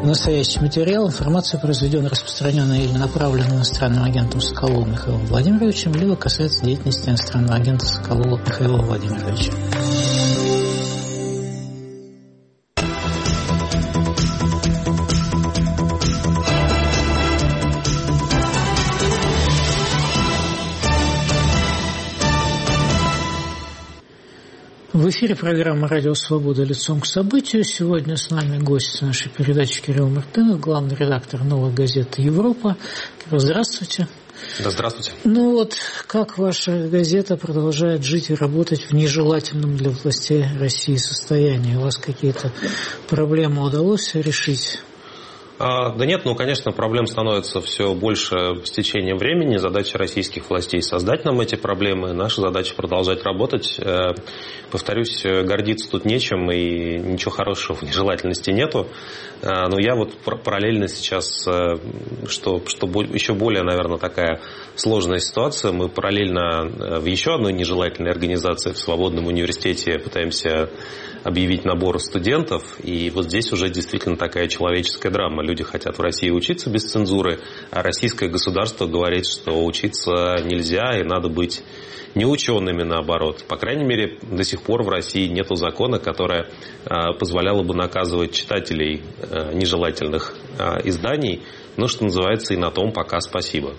Настоящий материал, информация, произведенная, распространенная или направленная иностранным агентом Соколовым Михаилом Владимировичем, либо касается деятельности иностранного агента Соколова Михаила Владимировича. В эфире программа «Радио Свобода. Лицом к событию». Сегодня с нами гость нашей передачи Кирилл Мартынов, главный редактор «Новой газеты Европа». Кирилл, здравствуйте. Да, здравствуйте. Ну вот, как ваша газета продолжает жить и работать в нежелательном для властей России состоянии? У вас какие-то проблемы удалось решить? Да нет, конечно, проблем становится все больше с течением времени. Задача российских властей – создать нам эти проблемы. Наша задача – продолжать работать. Повторюсь, гордиться тут нечем, и ничего хорошего в нежелательности нету. Но я вот параллельно сейчас, что еще более, наверное, такая сложная ситуация, мы параллельно в еще одной нежелательной организации, в Свободном университете, пытаемся объявить набор студентов. И вот здесь уже действительно такая человеческая драма. Люди хотят в России учиться без цензуры, а российское государство говорит, что учиться нельзя и надо быть не учеными, наоборот. По крайней мере, до сих пор в России нет закона, которое позволяло бы наказывать читателей нежелательных изданий. Ну, что называется, и на том пока спасибо.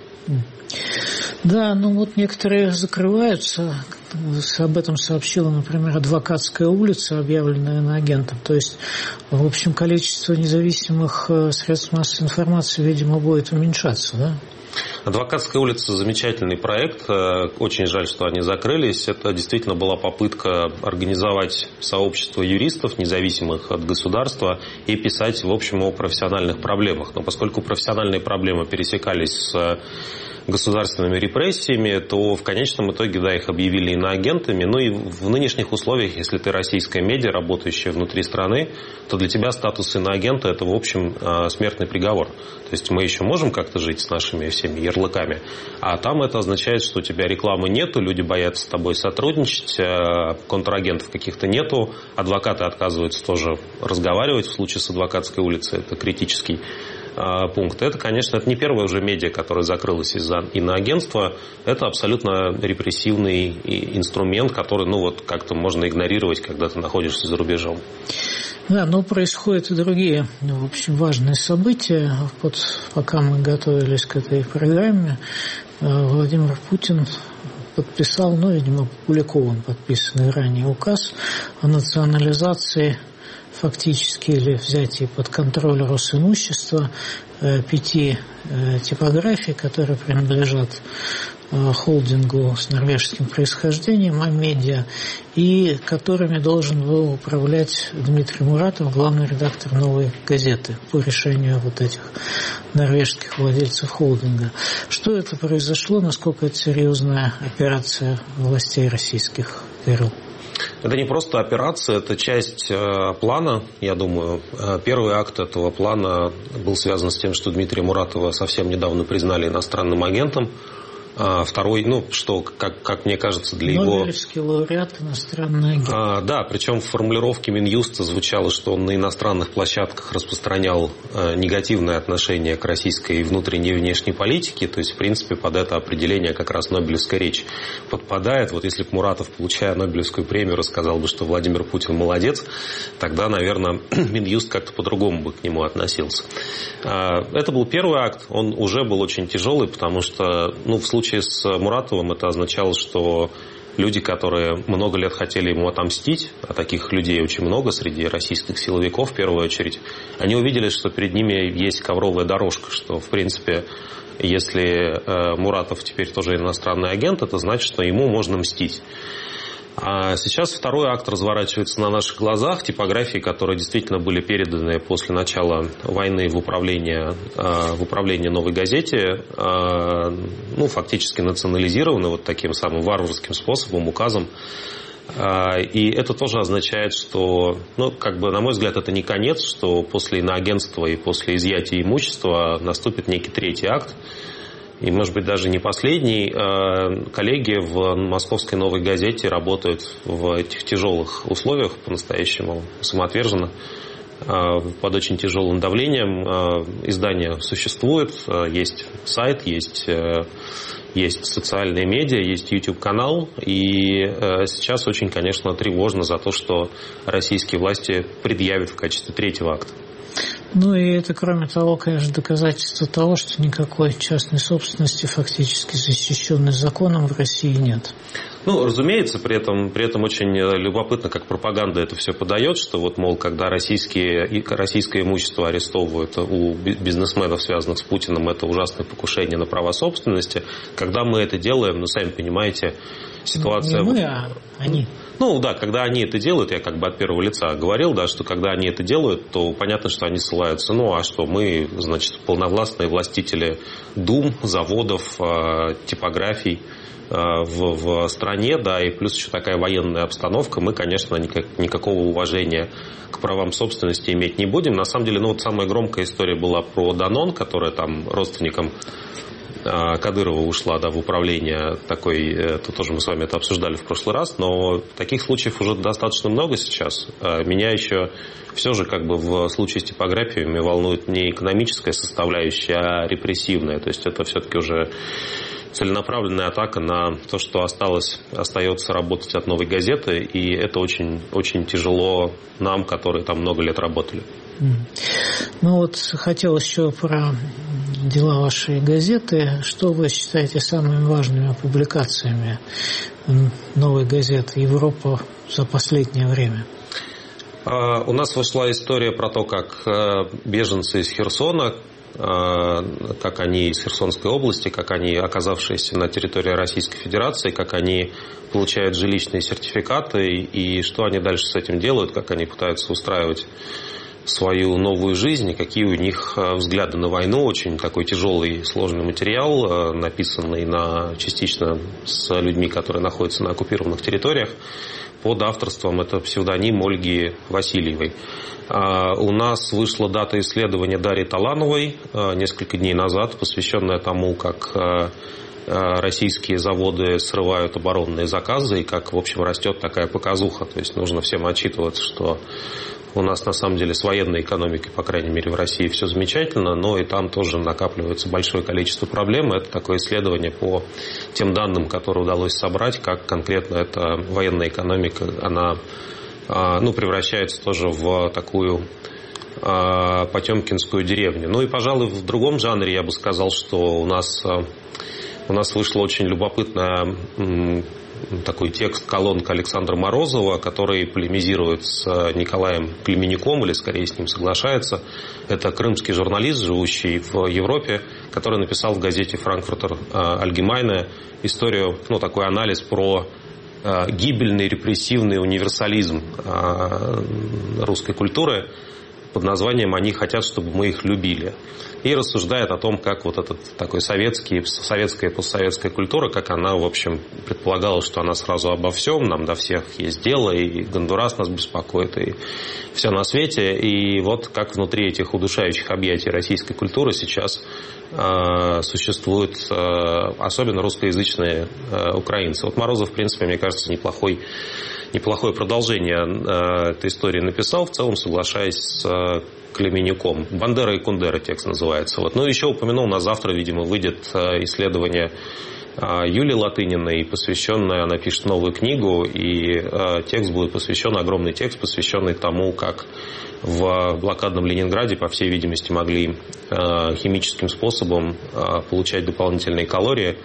Да, ну вот некоторые закрываются. Об этом сообщила, например, Адвокатская улица, объявленная иноагентом. То есть, в общем, количество независимых средств массовой информации, видимо, будет уменьшаться, да? Адвокатская улица – замечательный проект. Очень жаль, что они закрылись. Это действительно была попытка организовать сообщество юристов, независимых от государства, и писать, в общем, о профессиональных проблемах. Но поскольку профессиональные проблемы пересекались с государственными репрессиями, то в конечном итоге, да, их объявили иноагентами. Ну и в нынешних условиях, если ты российская медиа, работающая внутри страны, то для тебя статус иноагента – это, в общем, смертный приговор. То есть мы еще можем как-то жить с нашими всеми ярлыками, а там это означает, что у тебя рекламы нету, люди боятся с тобой сотрудничать, контрагентов каких-то нету, адвокаты отказываются тоже разговаривать в случае с Адвокатской улицей, это критический пункт. Это, конечно, это не первое уже медиа, которое закрылось из-за иноагентства. Это абсолютно репрессивный инструмент, который, ну вот, как-то можно игнорировать, когда ты находишься за рубежом. Да, но происходят и другие, в общем, важные события. Вот пока мы готовились к этой программе, Владимир Путин подписал, ну, видимо, опубликован подписанный ранее указ о национализации фактически или взятие под контроль Росимущества 5 типографий, которые принадлежат холдингу с норвежским происхождением, Амедиа, и которыми должен был управлять Дмитрий Муратов, главный редактор «Новой газеты», по решению вот этих норвежских владельцев холдинга. Что это произошло, насколько это серьезная операция властей российских, Кирилл? Это не просто операция, это часть плана, я думаю. Первый акт этого плана был связан с тем, что Дмитрия Муратова совсем недавно признали иностранным агентом. Второй, ну, что, как мне кажется, для его... Нобелевский лауреат, иностранный агент. Да, причем в формулировке Минюста звучало, что он на иностранных площадках распространял негативное отношение к российской внутренней и внешней политике. То есть, в принципе, под это определение как раз Нобелевская речь подпадает. Вот если бы Муратов, получая Нобелевскую премию, рассказал бы, что Владимир Путин молодец, тогда, наверное, Минюст как-то по-другому бы к нему относился. Это был первый акт, он уже был очень тяжелый, потому что, ну, в случае с Муратовым это означало, что люди, которые много лет хотели ему отомстить, а таких людей очень много среди российских силовиков в первую очередь, они увидели, что перед ними есть ковровая дорожка, что, в принципе, если Муратов теперь тоже иностранный агент, это значит, что ему можно мстить. А сейчас второй акт разворачивается на наших глазах. Типографии, которые действительно были переданы после начала войны в управление «Новой газете», ну, фактически национализированы вот таким самым варварским способом, указом. И это тоже означает, что, ну, как бы, на мой взгляд, это не конец, что после иноагентства и после изъятия имущества наступит некий третий акт. И, может быть, даже не последний. Коллеги в Московской «Новой газете» работают в этих тяжелых условиях по-настоящему самоотверженно. под очень тяжелым давлением. Издание существует, есть сайт, есть социальные медиа, есть YouTube-канал. И сейчас очень, конечно, тревожно за то, что российские власти предъявят в качестве третьего акта. Ну и это, кроме того, конечно, доказательство того, что никакой частной собственности, фактически защищенной законом, в России нет. Ну, разумеется, при этом очень любопытно, как пропаганда это все подает, что вот, мол, когда российское имущество арестовывают у бизнесменов, связанных с Путиным, это ужасное покушение на права собственности. Когда мы это делаем, ну, сами понимаете, ситуация... Не мы, а они. Ну, да, когда они это делают, я как бы от первого лица говорил, да, что когда они это делают, то понятно, что они ссылаются. Ну, а что мы, значит, полновластные властители дум, заводов, типографий в стране, да, и плюс еще такая военная обстановка, мы, конечно, никакого уважения к правам собственности иметь не будем. На самом деле, ну, вот самая громкая история была про Данон, которая там родственникам Кадырова ушла, да, в управление такой, это тоже мы с вами это обсуждали в прошлый раз, но таких случаев уже достаточно много сейчас. Меня еще все же как бы в случае с типографиями волнует не экономическая составляющая, а репрессивная. То есть это все-таки уже целенаправленная атака на то, что остается работать от «Новой газеты», и это очень, очень тяжело нам, которые там много лет работали. Ну вот хотел еще про дела вашей газеты. Что вы считаете самыми важными публикациями «Новой газеты» «Европа» за последнее время? У нас вышла история про то, как беженцы из Херсона, как они из Херсонской области, как они, оказавшиеся на территории Российской Федерации, как они получают жилищные сертификаты и что они дальше с этим делают, как они пытаются устраивать свою новую жизнь, какие у них взгляды на войну. Очень такой тяжелый, сложный материал, написанный частично с людьми, которые находятся на оккупированных территориях. Под авторством это псевдоним Ольги Васильевой. У нас вышла дата исследования Дарьи Талановой несколько дней назад, посвященная тому, как российские заводы срывают оборонные заказы и как, в общем, растет такая показуха. То есть нужно всем отчитываться, что у нас на самом деле с военной экономикой, по крайней мере, в России все замечательно, но и там тоже накапливается большое количество проблем. Это такое исследование по тем данным, которые удалось собрать, как конкретно эта военная экономика, она превращается тоже в такую потемкинскую деревню. Ну и, пожалуй, в другом жанре я бы сказал, что у нас вышла очень любопытная такой текст, колонка Александра Морозова, который полемизирует с Николаем Клеменником, или скорее с ним соглашается. Это крымский журналист, живущий в Европе, который написал в газете «Франкфуртер Альгемайне» историю, такой анализ про гибельный репрессивный универсализм русской культуры под названием «Они хотят, чтобы мы их любили». И рассуждает о том, как вот этот такой советская и постсоветская культура, как она, в общем, предполагала, что она сразу обо всем, нам до всех есть дело, и Гондурас нас беспокоит, и все на свете. И вот как внутри этих удушающих объятий российской культуры сейчас существуют особенно русскоязычные украинцы. Вот Морозов, в принципе, мне кажется, неплохое продолжение этой истории написал, в целом соглашаясь с Клеменником. «Бандера и Кундера» текст называется. Ну, еще упомянул, на завтра, видимо, выйдет исследование Юлии Латыниной, посвященное, она пишет новую книгу, и текст будет посвящен, огромный текст, посвященный тому, как в блокадном Ленинграде, по всей видимости, могли химическим способом получать дополнительные калории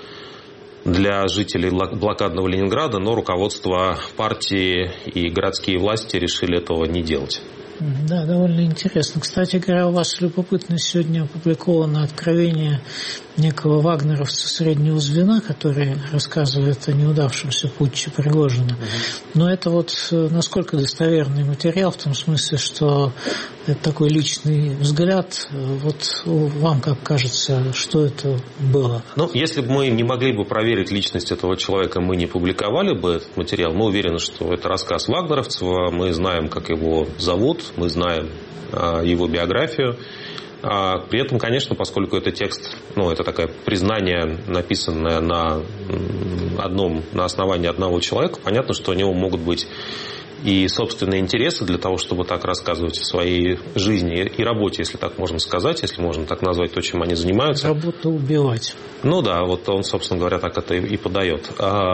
для жителей блокадного Ленинграда, но руководство партии и городские власти решили этого не делать. Да, довольно интересно. Кстати говоря, у вас любопытно сегодня опубликовано откровение некого вагнеровца среднего звена, который рассказывает о неудавшемся путче Пригожина. Но это насколько достоверный материал, в том смысле, что это такой личный взгляд. Вам как кажется, что это было? Если бы мы не могли бы проверить личность этого человека, мы не публиковали бы этот материал. Мы уверены, что это рассказ вагнеровца, мы знаем, как его зовут, мы знаем его биографию. При этом, конечно, поскольку это текст, это такое признание, написанное на основании одного человека, понятно, что у него могут быть и собственные интересы для того, чтобы так рассказывать в своей жизни и работе, если так можно сказать, если можно так назвать то, чем они занимаются. Работа убивать. Ну да, вот он, собственно говоря, так это и подает.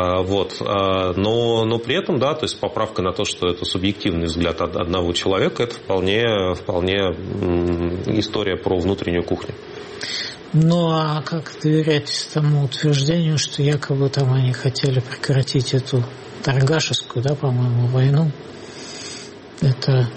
Но при этом, да, то есть поправка на то, что это субъективный взгляд одного человека, это вполне история про внутреннюю кухню. Ну, а как доверять тому утверждению, что якобы там они хотели прекратить эту торгашескую, да, по-моему, войну? Это,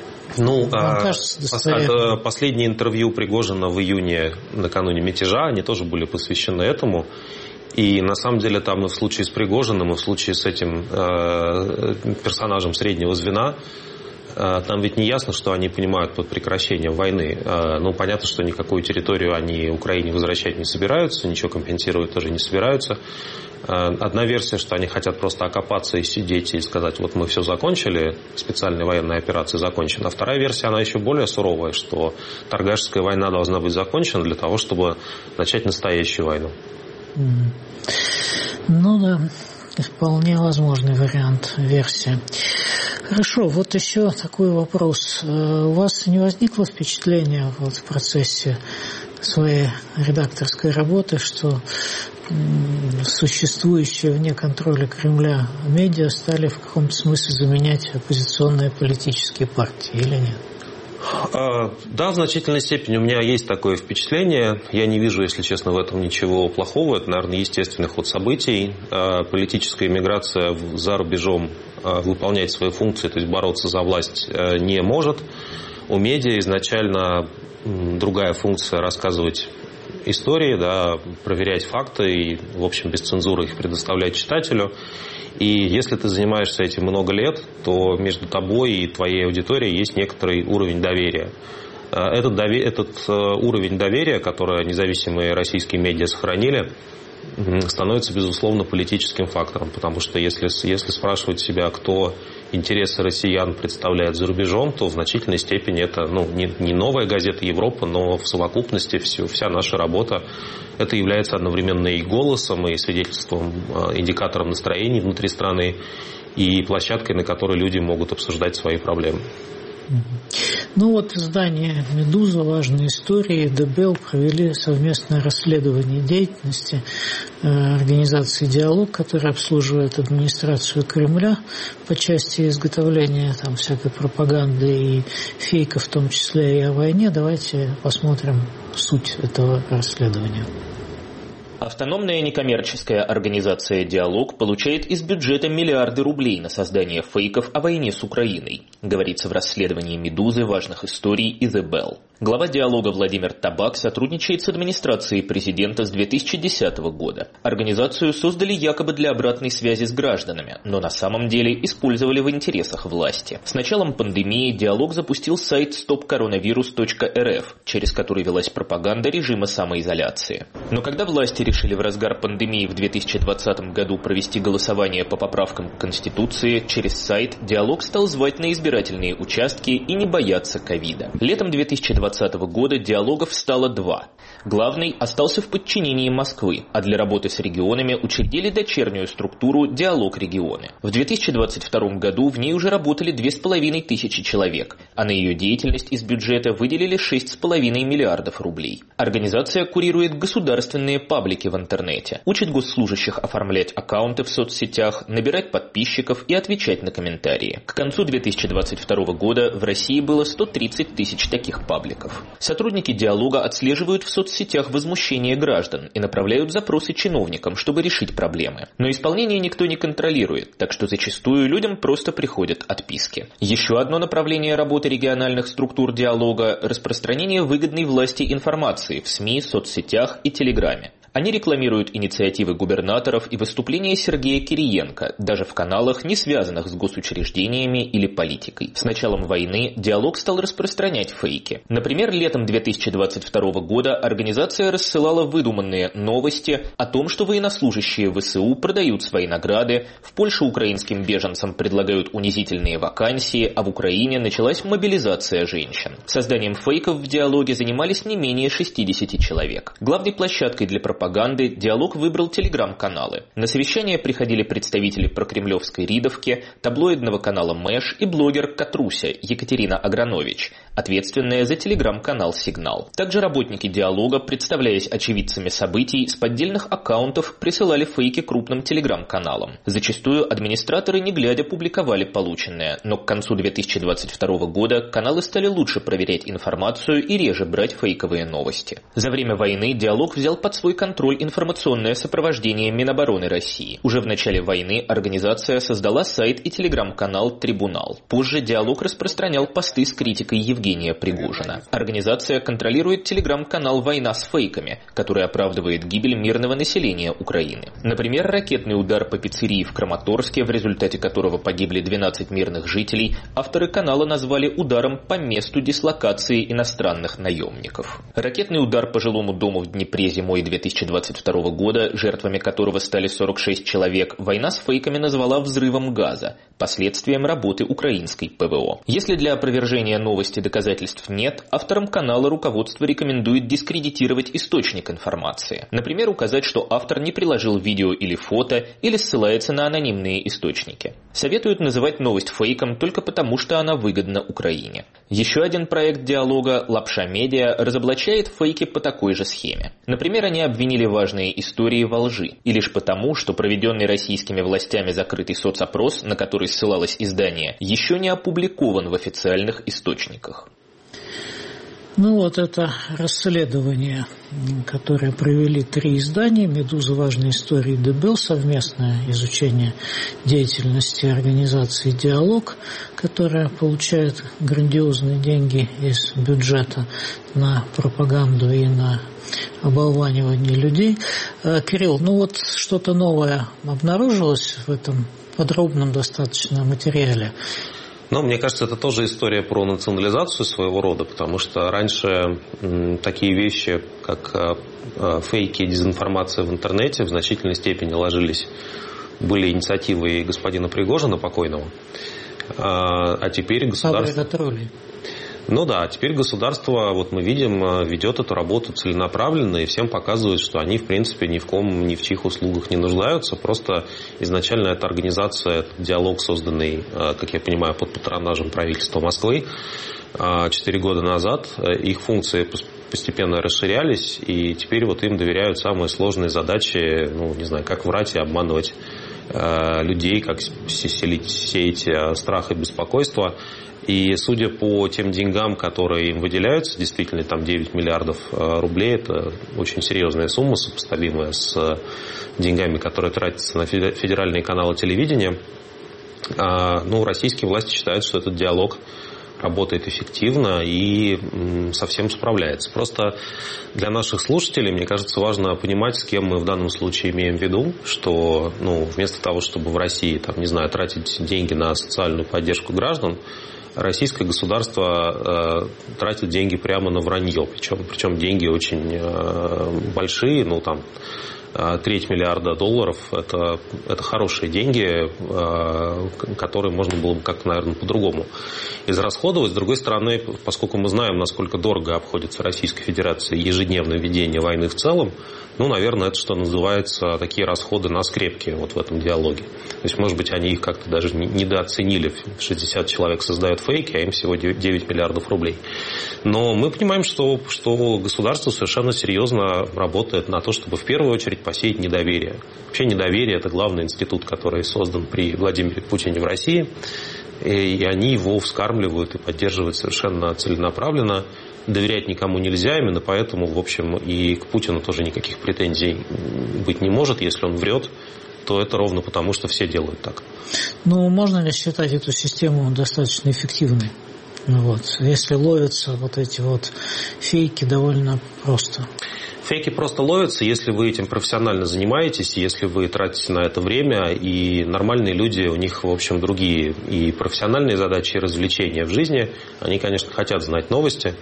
кажется, последнее интервью Пригожина в июне, накануне мятежа, они тоже были посвящены этому. И на самом деле там и в случае с Пригожиным, и в случае с этим персонажем среднего звена, там ведь не ясно, что они понимают под прекращением войны. Ну, понятно, что никакую территорию они Украине возвращать не собираются, ничего компенсировать тоже не собираются. Одна версия, что они хотят просто окопаться и сидеть и сказать, вот мы все закончили, специальная военная операция закончена. А вторая версия, она еще более суровая, что торгашская война должна быть закончена для того, чтобы начать настоящую войну. Ну да, вполне возможный вариант, версия. Хорошо, вот еще такой вопрос. У вас не возникло впечатления вот в процессе своей редакторской работы, что существующие вне контроля Кремля медиа стали в каком-то смысле заменять оппозиционные политические партии, или нет? Да, в значительной степени у меня есть такое впечатление. Я не вижу, если честно, в этом ничего плохого. Это, наверное, естественный ход событий. Политическая миграция за рубежом выполнять свои функции, то есть бороться за власть, не может. У медиа изначально другая функция — рассказывать истории, да, проверять факты и, в общем, без цензуры их предоставлять читателю. И если ты занимаешься этим много лет, то между тобой и твоей аудиторией есть некоторый уровень доверия. Этот уровень доверия, который независимые российские медиа сохранили, становится, безусловно, политическим фактором. Потому что если спрашивать себя, кто интересы россиян представляет за рубежом, то в значительной степени это не новая газета Европа, но в совокупности вся наша работа. Это является одновременно и голосом, и свидетельством, индикатором настроений внутри страны, и площадкой, на которой люди могут обсуждать свои проблемы. Ну вот издание «Медуза», «Важные истории», ДБЛ провели совместное расследование деятельности организации «Диалог», которая обслуживает администрацию Кремля по части изготовления там всякой пропаганды и фейков, в том числе и о войне. Давайте посмотрим суть этого расследования. Автономная некоммерческая организация «Диалог» получает из бюджета миллиарды рублей на создание фейков о войне с Украиной, говорится в расследовании «Медузы», «Важных историй» и «The Bell». Глава «Диалога» Владимир Табак сотрудничает с администрацией президента с 2010 года. Организацию создали якобы для обратной связи с гражданами, но на самом деле использовали в интересах власти. С началом пандемии «Диалог» запустил сайт stopcoronavirus.rf, через который велась пропаганда режима самоизоляции. Но когда власти решили в разгар пандемии в 2020 году провести голосование по поправкам к Конституции, через сайт «Диалог» стал звать на избирательные участки и не бояться ковида. Летом 2020 года «Диалогов» стало 2. Главный остался в подчинении Москвы, а для работы с регионами учредили дочернюю структуру «Диалог регионы». В 2022 году в ней уже работали 2500 человек, а на ее деятельность из бюджета выделили 6,5 миллиардов рублей. Организация курирует государственные паблики в интернете, учит госслужащих оформлять аккаунты в соцсетях, набирать подписчиков и отвечать на комментарии. К концу 2022 года в России было 130 тысяч таких пабликов. Сотрудники «Диалога» отслеживают в соцсетях возмущение граждан и направляют запросы чиновникам, чтобы решить проблемы. Но исполнение никто не контролирует, так что зачастую людям просто приходят отписки. Еще одно направление работы региональных структур «Диалога» – распространение выгодной власти информации в СМИ, соцсетях и Телеграме. Они рекламируют инициативы губернаторов и выступления Сергея Кириенко, даже в каналах, не связанных с госучреждениями или политикой. С началом войны «Диалог» стал распространять фейки. Например, летом 2022 года организация рассылала выдуманные новости о том, что военнослужащие ВСУ продают свои награды, в Польше украинским беженцам предлагают унизительные вакансии, а в Украине началась мобилизация женщин. Созданием фейков в «Диалоге» занимались не менее 60 человек. Главной площадкой для пропаганды пропаганды «Диалог» выбрал телеграм-каналы. На совещание приходили представители прокремлевской Ридовки, таблоидного канала «Мэш» и блогер «Катруся» Екатерина Агранович, ответственная за телеграм-канал «Сигнал». Также работники «Диалога», представляясь очевидцами событий, с поддельных аккаунтов присылали фейки крупным телеграм-каналам. Зачастую администраторы, не глядя, публиковали полученное, но к концу 2022 года каналы стали лучше проверять информацию и реже брать фейковые новости. За время войны «Диалог» взял под свой контроль информационное сопровождение Минобороны России. Уже в начале войны организация создала сайт и телеграм-канал «Трибунал». Позже «Диалог» распространял посты с критикой Евгения Пригожина. Организация контролирует телеграм-канал «Война с фейками», который оправдывает гибель мирного населения Украины. Например, ракетный удар по пиццерии в Краматорске, в результате которого погибли 12 мирных жителей, авторы канала назвали ударом по месту дислокации иностранных наемников. Ракетный удар по жилому дому в Днепре зимой 2022 года, жертвами которого стали 46 человек, «Война с фейками» назвала взрывом газа, последствием работы украинской ПВО. Если для опровержения новости доказательств нет, авторам канала руководство рекомендует дискредитировать источник информации. Например, указать, что автор не приложил видео или фото, или ссылается на анонимные источники. Советуют называть новость фейком только потому, что она выгодна Украине. Еще один проект «Диалога» «Лапша Медиа» разоблачает фейки по такой же схеме. Например, они обвинили важные истории во лжи. И лишь потому, что проведенный российскими властями закрытый соцопрос, на который ссылалось издание, еще не опубликован в официальных источниках. Ну вот это расследование, которое провели 3 издания: «Медуза. Важные истории», ДБЛ, совместное изучение деятельности организации «Диалог», которая получает грандиозные деньги из бюджета на пропаганду и на оболванивание людей. Кирилл, ну вот что-то новое обнаружилось в этом подробном достаточно материале? Но мне кажется, это тоже история про национализацию своего рода, потому что раньше такие вещи, как фейки и дезинформация в интернете, в значительной степени были инициативой господина Пригожина покойного. А теперь государство... Ну да, теперь государство, вот мы видим, ведет эту работу целенаправленно и всем показывает, что они, в принципе, ни в чьих услугах не нуждаются. Просто изначально эта организация, этот «Диалог», созданный, как я понимаю, под патронажем правительства Москвы 4 года назад, их функции постепенно расширялись, и теперь вот им доверяют самые сложные задачи, ну, не знаю, как врать и обманывать людей, как сеять страх и беспокойство. И судя по тем деньгам, которые им выделяются, действительно там 9 миллиардов рублей, это очень серьезная сумма, сопоставимая с деньгами, которые тратятся на федеральные каналы телевидения. Ну, российские власти считают, что этот «Диалог» работает эффективно и совсем справляется. Просто для наших слушателей, мне кажется, важно понимать, с кем мы в данном случае имеем в виду, что вместо того, чтобы в России, тратить деньги на социальную поддержку граждан, российское государство тратит деньги прямо на вранье. Причем деньги очень большие, $3 миллиарда это хорошие деньги, которые можно было бы как-то, наверное, по-другому израсходовать. С другой стороны, поскольку мы знаем, насколько дорого обходится Российской Федерации ежедневное ведение войны в целом, наверное, это, что называется, такие расходы на скрепки вот в этом «Диалоге». То есть, может быть, они их как-то даже недооценили. 60 человек создают фейки, а им всего 9 миллиардов рублей. Но мы понимаем, что государство совершенно серьезно работает на то, чтобы в первую очередь посеять недоверие. Вообще недоверие – это главный институт, который создан при Владимире Путине в России. И они его вскармливают и поддерживают совершенно целенаправленно. Доверять никому нельзя, именно поэтому, в общем, и к Путину тоже никаких претензий быть не может. Если он врет, то это ровно потому, что все делают так. Можно ли считать эту систему достаточно эффективной? Если ловятся эти фейки довольно просто. Фейки просто ловятся, если вы этим профессионально занимаетесь, если вы тратите на это время, и нормальные люди, у них, в общем, другие и профессиональные задачи, и развлечения в жизни. Они, конечно, хотят знать новости,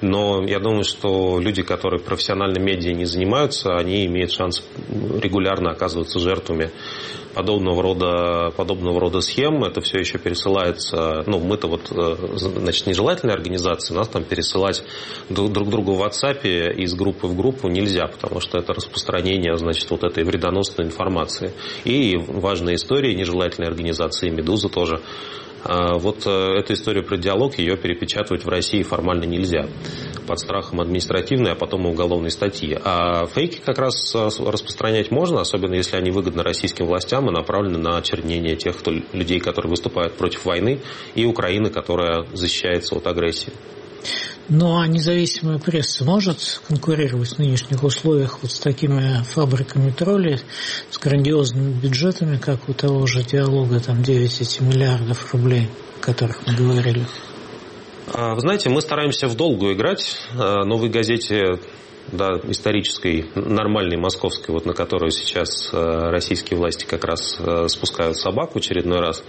Но я думаю, что люди, которые профессионально медиа не занимаются, они имеют шанс регулярно оказываться жертвами подобного рода схем. Это все еще пересылается, мы-то нежелательные организации, нас там пересылать друг другу в WhatsApp из группы в группу нельзя, потому что это распространение, этой вредоносной информации. И важная история нежелательной организации «Медуза» тоже. Эту историю про диалог, ее перепечатывать в России формально нельзя. Под страхом административной, а потом и уголовной статьи. А фейки как раз распространять можно, особенно если они выгодны российским властям и направлены на очернение тех людей, которые выступают против войны, и Украины, которая защищается от агрессии. Ну, а независимая пресса может конкурировать в нынешних условиях с такими фабриками троллей, с грандиозными бюджетами, как у того же «Диалога», 9 миллиардов рублей, о которых мы говорили? Вы знаете, мы стараемся в долгую играть. «Новой газете», исторической, нормальной, московской, на которую сейчас российские власти как раз спускают собаку в очередной раз,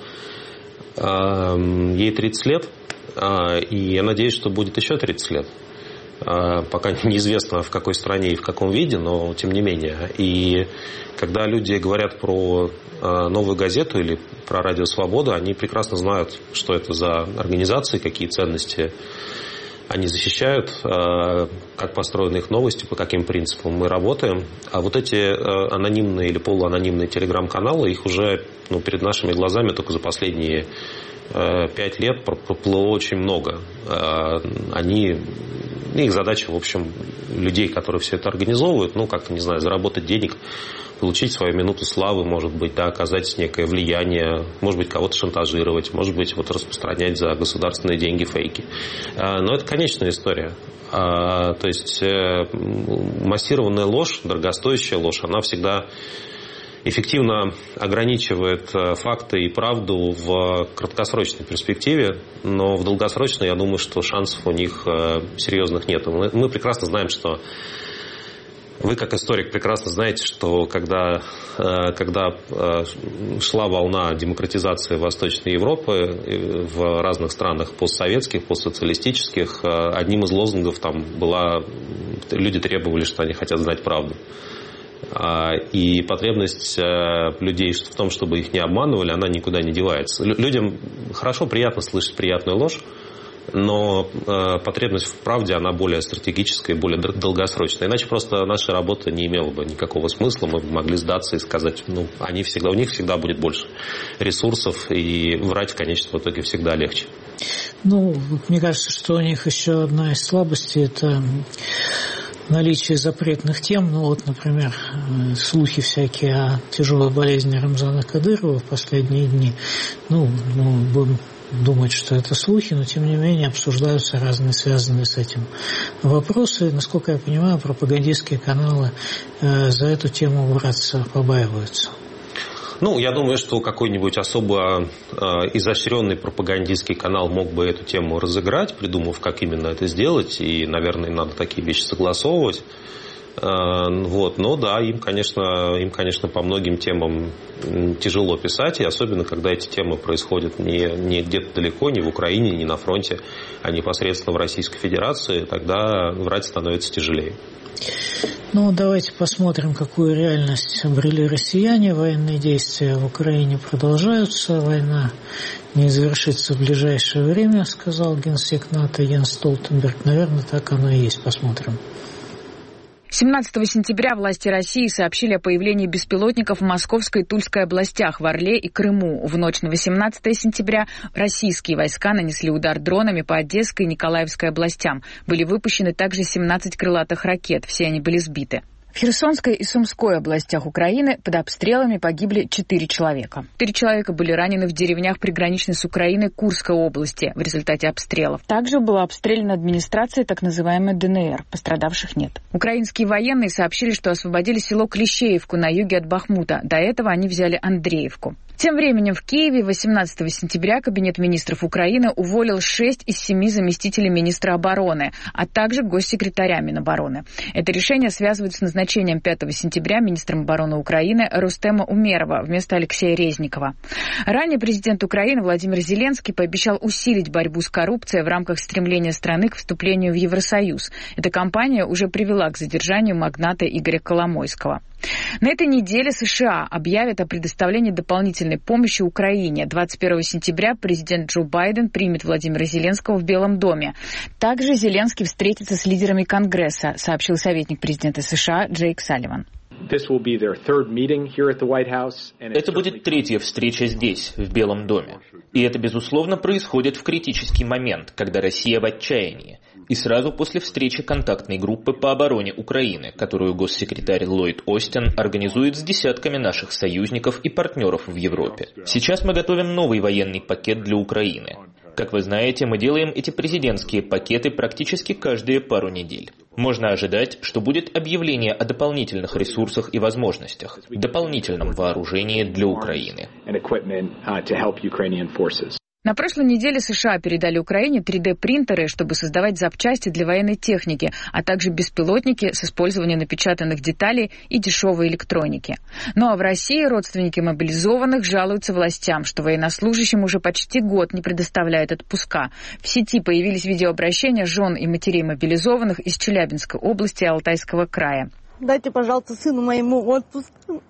ей 30 лет. И я надеюсь, что будет еще 30 лет. Пока неизвестно, в какой стране и в каком виде, но тем не менее. И когда люди говорят про «Новую газету» или про «Радио Свобода», они прекрасно знают, что это за организации, какие ценности они защищают, как построены их новости, по каким принципам мы работаем. А эти анонимные или полуанонимные телеграм-каналы, их уже перед нашими глазами только за последние 5 лет проплыло очень много. Их задача, в общем, людей, которые все это организовывают, заработать денег, получить свою минуту славы, может быть, оказать некое влияние, может быть, кого-то шантажировать, может быть, распространять за государственные деньги фейки. Но это конечная история. То есть массированная ложь, дорогостоящая ложь, она всегда эффективно ограничивает факты и правду в краткосрочной перспективе, но в долгосрочной, я думаю, что шансов у них серьезных нет. Мы прекрасно знаем, что вы, как историк, прекрасно знаете, что когда шла волна демократизации Восточной Европы в разных странах постсоветских, постсоциалистических, одним из лозунгов люди требовали, что они хотят знать правду. И потребность людей в том, чтобы их не обманывали, она никуда не девается. Людям приятно слышать приятную ложь, но потребность в правде, она более стратегическая и более долгосрочная. Иначе просто наша работа не имела бы никакого смысла. Мы могли сдаться и сказать, у них всегда будет больше ресурсов, и врать в конечном итоге всегда легче. Мне кажется, что у них еще одна из слабостей – это наличие запретных тем. Например, слухи всякие о тяжелой болезни Рамзана Кадырова в последние дни. Будем думать, что это слухи, но тем не менее обсуждаются разные связанные с этим вопросы. Насколько я понимаю, пропагандистские каналы за эту тему браться побаиваются. Я думаю, что какой-нибудь особо изощренный пропагандистский канал мог бы эту тему разыграть, придумав, как именно это сделать, и, наверное, им надо такие вещи согласовывать. Но да, им, конечно, по многим темам тяжело писать, и особенно, когда эти темы происходят не где-то далеко, не в Украине, не на фронте, а непосредственно в Российской Федерации, тогда врать становится тяжелее. Давайте посмотрим, какую реальность обрели россияне. Военные действия в Украине продолжаются. Война не завершится в ближайшее время, сказал генсек НАТО Йенс Столтенберг. Наверное, так оно и есть. Посмотрим. 17 сентября власти России сообщили о появлении беспилотников в Московской и Тульской областях, в Орле и Крыму. В ночь на 18 сентября российские войска нанесли удар дронами по Одесской и Николаевской областям. Были выпущены также 17 крылатых ракет. Все они были сбиты. В Херсонской и Сумской областях Украины под обстрелами погибли 4 человека. 4 человека были ранены в деревнях, приграничной с Украиной, Курской области в результате обстрелов. Также была обстреляна администрация так называемой ДНР. Пострадавших нет. Украинские военные сообщили, что освободили село Клещеевку на юге от Бахмута. До этого они взяли Андреевку. Тем временем в Киеве 18 сентября Кабинет министров Украины уволил 6 из 7 заместителей министра обороны, а также госсекретаря Минобороны. Это решение связывают с назначением назначением 5 сентября министром обороны Украины Рустема Умерова вместо Алексея Резникова. Ранее президент Украины Владимир Зеленский пообещал усилить борьбу с коррупцией в рамках стремления страны к вступлению в Евросоюз. Эта кампания уже привела к задержанию магната Игоря Коломойского. На этой неделе США объявят о предоставлении дополнительной помощи Украине. 21 сентября президент Джо Байден примет Владимира Зеленского в Белом доме. Также Зеленский встретится с лидерами Конгресса, сообщил советник президента США Джейк Салливан. Это будет третья встреча здесь, в Белом доме. И это, безусловно, происходит в критический момент, когда Россия в отчаянии. И сразу после встречи контактной группы по обороне Украины, которую госсекретарь Ллойд Остин организует с десятками наших союзников и партнеров в Европе. Сейчас мы готовим новый военный пакет для Украины. Как вы знаете, мы делаем эти президентские пакеты практически каждые пару недель. Можно ожидать, что будет объявление о дополнительных ресурсах и возможностях, дополнительном вооружении для Украины. На прошлой неделе США передали Украине 3D-принтеры, чтобы создавать запчасти для военной техники, а также беспилотники с использованием напечатанных деталей и дешевой электроники. Ну а в России родственники мобилизованных жалуются властям, что военнослужащим уже почти год не предоставляют отпуска. В сети появились видеообращения жен и матерей мобилизованных из Челябинской области и Алтайского края. Дайте, пожалуйста, сыну моему отпуск.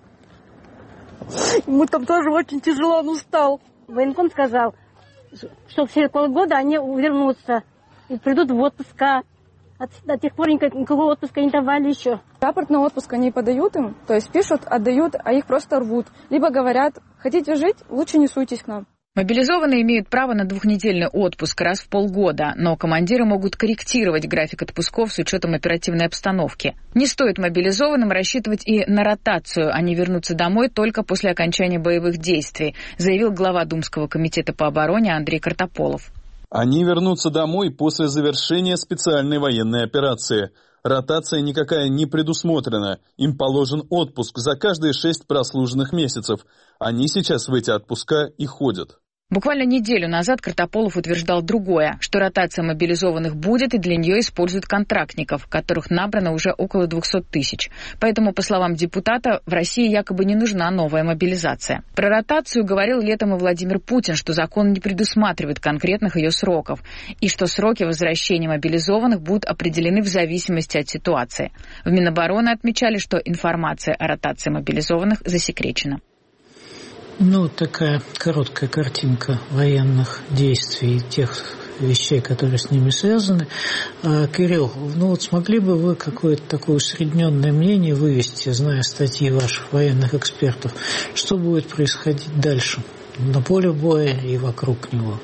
Ему там тоже очень тяжело, он устал. Военком сказал, что все полгода они вернутся и придут в отпуска. До тех пор никакого отпуска не давали еще. Рапорт на отпуск они подают им, то есть пишут, отдают, а их просто рвут. Либо говорят, хотите жить, лучше не суйтесь к нам. Мобилизованные имеют право на 2-недельный отпуск раз в полгода, но командиры могут корректировать график отпусков с учетом оперативной обстановки. Не стоит мобилизованным рассчитывать и на ротацию, они вернутся домой только после окончания боевых действий, заявил глава Думского комитета по обороне Андрей Картополов. Они вернутся домой после завершения специальной военной операции. Ротация никакая не предусмотрена. Им положен отпуск за каждые 6 прослуженных месяцев. Они сейчас в эти отпуска и ходят. Буквально неделю назад Картополов утверждал другое, что ротация мобилизованных будет, и для нее используют контрактников, которых набрано уже около 200 тысяч. Поэтому, по словам депутата, в России якобы не нужна новая мобилизация. Про ротацию говорил летом и Владимир Путин, что закон не предусматривает конкретных ее сроков, и что сроки возвращения мобилизованных будут определены в зависимости от ситуации. В Минобороны отмечали, что информация о ротации мобилизованных засекречена. Такая короткая картинка военных действий и тех вещей, которые с ними связаны. Кирилл, смогли бы вы какое-то такое усредненное мнение вывести, зная статьи ваших военных экспертов, что будет происходить дальше на поле боя и вокруг него?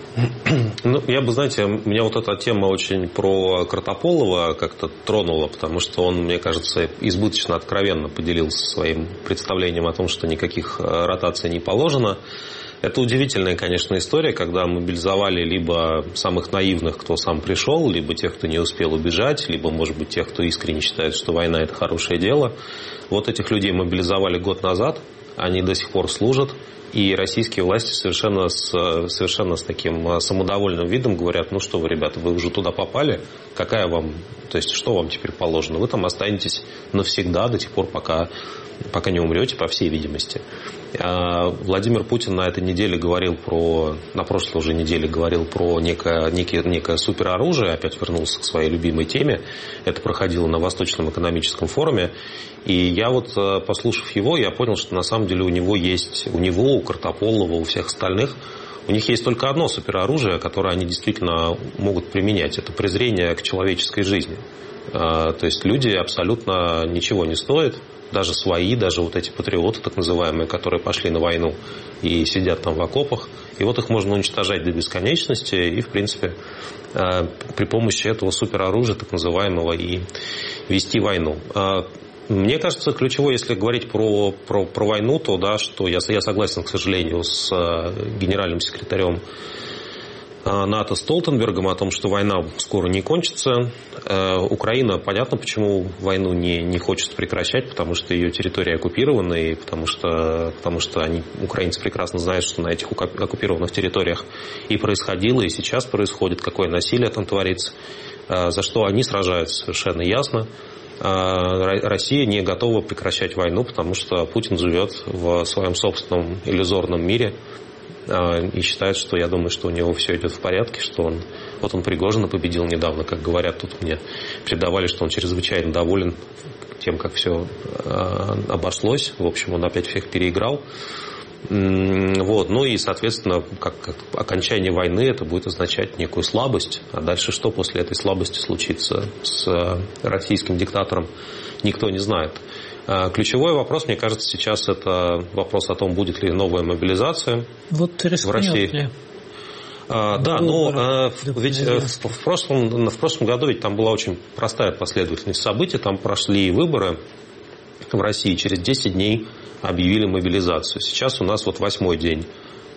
Я бы, меня вот эта тема очень про Картополова как-то тронула, потому что он, мне кажется, избыточно откровенно поделился своим представлением о том, что никаких ротаций не положено. Это удивительная, конечно, история, когда мобилизовали либо самых наивных, кто сам пришел, либо тех, кто не успел убежать, либо, может быть, тех, кто искренне считает, что война – это хорошее дело. Вот этих людей мобилизовали год назад, они до сих пор служат. И российские власти совершенно с таким самодовольным видом говорят, что вы, ребята, вы уже туда попали, что вам теперь положено? Вы там останетесь навсегда до тех пор, пока не умрете, по всей видимости. Владимир Путин на прошлой неделе говорил про некое супероружие, опять вернулся к своей любимой теме. Это проходило на Восточном экономическом форуме. И я послушав его, я понял, что на самом деле у него, у Картополова, у всех остальных, у них есть только одно супероружие, которое они действительно могут применять. Это презрение к человеческой жизни. То есть люди абсолютно ничего не стоят. Даже свои, даже вот эти патриоты, так называемые, которые пошли на войну и сидят там в окопах. И их можно уничтожать до бесконечности и, в принципе, при помощи этого супероружия, так называемого, и вести войну. Мне кажется, ключевое, если говорить про войну, то что я согласен, к сожалению, с генеральным секретарем НАТО Столтенбергом о том, что война скоро не кончится. Украина, понятно, почему войну не хочет прекращать, потому что ее территория оккупирована, и потому что украинцы прекрасно знают, что на этих оккупированных территориях и происходило, и сейчас происходит, какое насилие там творится, за что они сражаются, совершенно ясно. Россия не готова прекращать войну, потому что Путин живет в своем собственном иллюзорном мире и считает, что, я думаю, что у него все идет в порядке, что он Пригожина победил недавно, как говорят, тут мне передавали, что он чрезвычайно доволен тем, как все обошлось. В общем, он опять всех переиграл. Ну и, соответственно, как окончание войны это будет означать некую слабость. А дальше что после этой слабости случится с российским диктатором, никто не знает. Ключевой вопрос, мне кажется, сейчас это вопрос о том, будет ли новая мобилизация в России. Да, но ведь в прошлом году ведь там была очень простая последовательность событий. Там прошли выборы в России, через 10 дней объявили мобилизацию. Сейчас у нас 8-й день,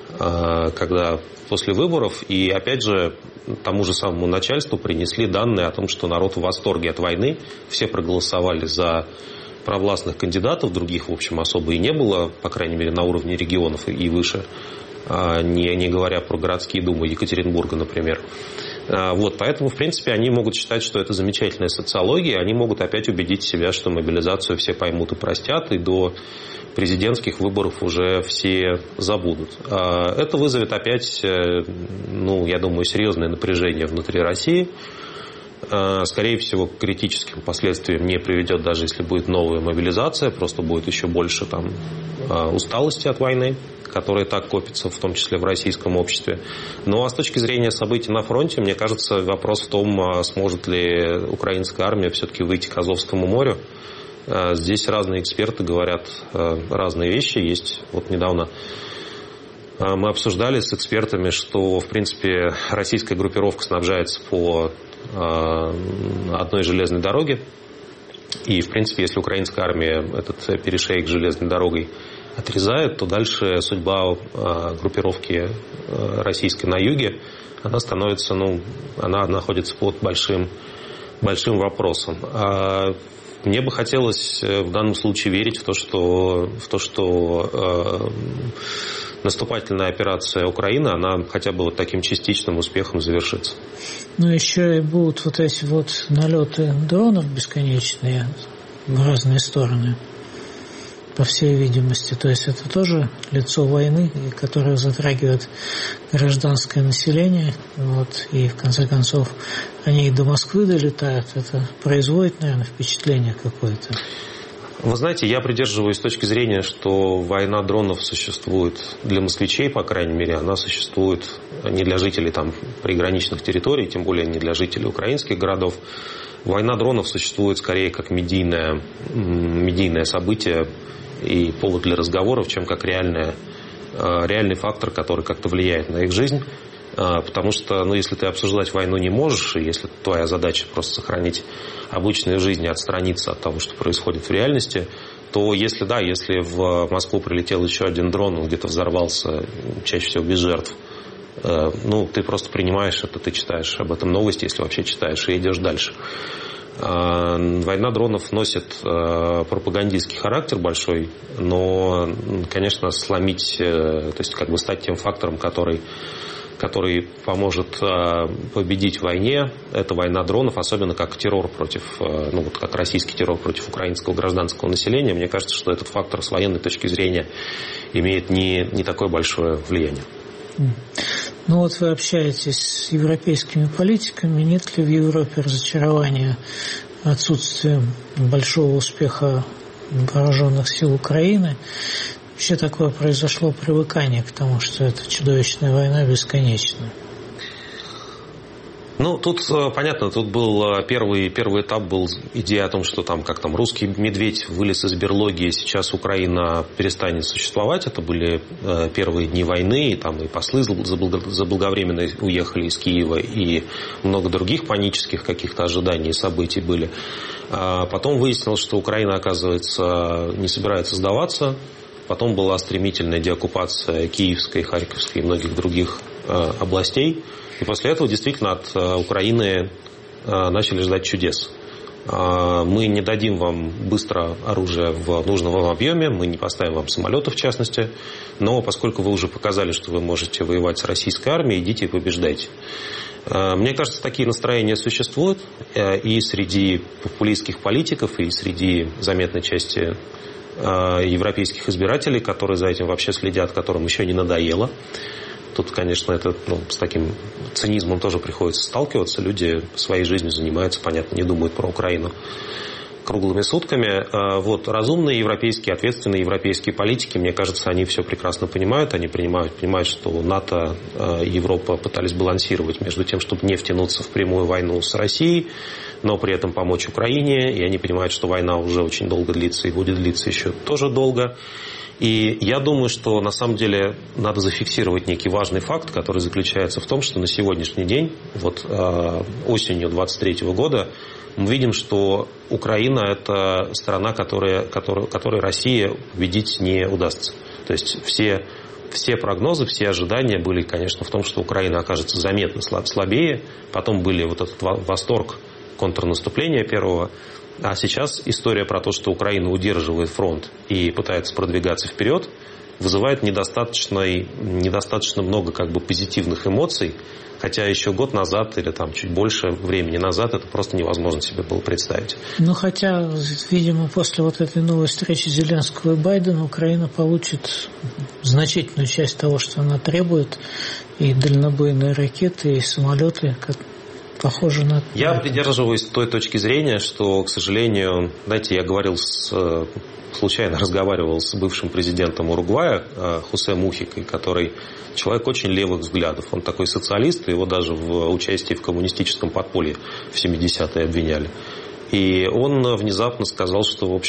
когда после выборов, и опять же тому же самому начальству принесли данные о том, что народ в восторге от войны, все проголосовали за провластных кандидатов, других, в общем, особо и не было, по крайней мере, на уровне регионов и выше, не говоря про городские думы Екатеринбурга, например. Поэтому, в принципе, они могут считать, что это замечательная социология, они могут опять убедить себя, что мобилизацию все поймут и простят, и до президентских выборов уже все забудут. Это вызовет опять, я думаю, серьезное напряжение внутри России. Скорее всего, к критическим последствиям не приведет, даже если будет новая мобилизация, просто будет еще больше усталости от войны, которая так копится, в том числе в российском обществе. Ну а с точки зрения событий на фронте, мне кажется, вопрос в том, сможет ли украинская армия все-таки выйти к Азовскому морю. Здесь разные эксперты говорят разные вещи. Есть недавно мы обсуждали с экспертами, что, в принципе, российская группировка снабжается по одной железной дороге. И, в принципе, если украинская армия этот перешеек железной дорогой отрезает, то дальше судьба группировки российской на юге, она становится, она находится под большим вопросом. Мне бы хотелось в данном случае верить в то, что наступательная операция Украины, она хотя бы таким частичным успехом завершится. Ну, еще и будут эти налеты дронов бесконечные в разные стороны, по всей видимости. То есть это тоже лицо войны, которое затрагивает гражданское население. И в конце концов они и до Москвы долетают. Это производит, наверное, впечатление какое-то. Вы знаете, я придерживаюсь точки зрения, что война дронов существует для москвичей, по крайней мере, она существует не для жителей приграничных территорий, тем более не для жителей украинских городов. Война дронов существует скорее как медийное событие и повод для разговоров, чем как реальный фактор, который как-то влияет на их жизнь. Потому что, если ты обсуждать войну не можешь, и если твоя задача просто сохранить обычную жизнь и отстраниться от того, что происходит в реальности, то если в Москву прилетел еще один дрон, он где-то взорвался, чаще всего без жертв, ты просто принимаешь это, ты читаешь об этом новости, если вообще читаешь, и идешь дальше. Война дронов носит пропагандистский характер большой, но, конечно, сломить, то есть стать тем фактором, который поможет победить в войне, это война дронов, особенно как террор против, как российский террор против украинского гражданского населения. Мне кажется, что этот фактор с военной точки зрения имеет не такое большое влияние. Вы общаетесь с европейскими политиками. Нет ли в Европе разочарования отсутствием большого успеха вооруженных сил Украины? Вообще такое произошло привыкание к тому, что эта чудовищная война бесконечна. Тут понятно, тут был первый этап, был идея о том, что русский медведь вылез из берлоги, и сейчас Украина перестанет существовать. Это были первые дни войны, и послы заблаговременно уехали из Киева, и много других панических каких-то ожиданий и событий были. Потом выяснилось, что Украина, оказывается, не собирается сдаваться. Потом была стремительная деоккупация Киевской, Харьковской и многих других областей. И после этого действительно от Украины начали ждать чудес. Мы не дадим вам быстро оружие в нужном вам объеме, мы не поставим вам самолеты в частности, но поскольку вы уже показали, что вы можете воевать с российской армией, идите и побеждайте. Мне кажется, такие настроения существуют и среди популистских политиков, и среди заметной части европейских избирателей, которые за этим вообще следят, которым еще не надоело. Тут, конечно, с таким цинизмом тоже приходится сталкиваться. Люди своей жизнью занимаются, понятно, не думают про Украину круглыми сутками. Разумные европейские, ответственные европейские политики, мне кажется, они все прекрасно понимают. Они понимают, что НАТО и Европа пытались балансировать между тем, чтобы не втянуться в прямую войну с Россией, но при этом помочь Украине. И они понимают, что война уже очень долго длится и будет длиться еще тоже долго. И я думаю, что на самом деле надо зафиксировать некий важный факт, который заключается в том, что на сегодняшний день, осенью 2023 года, мы видим, что Украина – это страна, которой России победить не удастся. То есть все прогнозы, все ожидания были, конечно, в том, что Украина окажется заметно слабее. Потом были этот восторг контрнаступления первого. А сейчас история про то, что Украина удерживает фронт и пытается продвигаться вперед, вызывает недостаточно много позитивных эмоций, хотя еще год назад или чуть больше времени назад это просто невозможно себе было представить. Хотя, видимо, после этой новой встречи Зеленского и Байдена Украина получит значительную часть того, что она требует, и дальнобойные ракеты, и самолеты, похоже на... Я придерживаюсь той точки зрения, что, к сожалению, я случайно разговаривал с бывшим президентом Уругвая Хосе Мухикой, который человек очень левых взглядов. Он такой социалист, его даже в участии в коммунистическом подполье в 70-е обвиняли. И он внезапно сказал, что,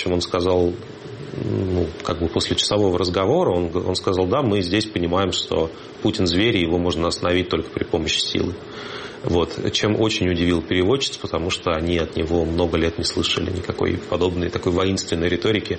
после часового разговора, он сказал, да, мы здесь понимаем, что Путин зверь, и его можно остановить только при помощи силы. Чем очень удивил переводчиц, потому что они от него много лет не слышали никакой подобной такой воинственной риторики.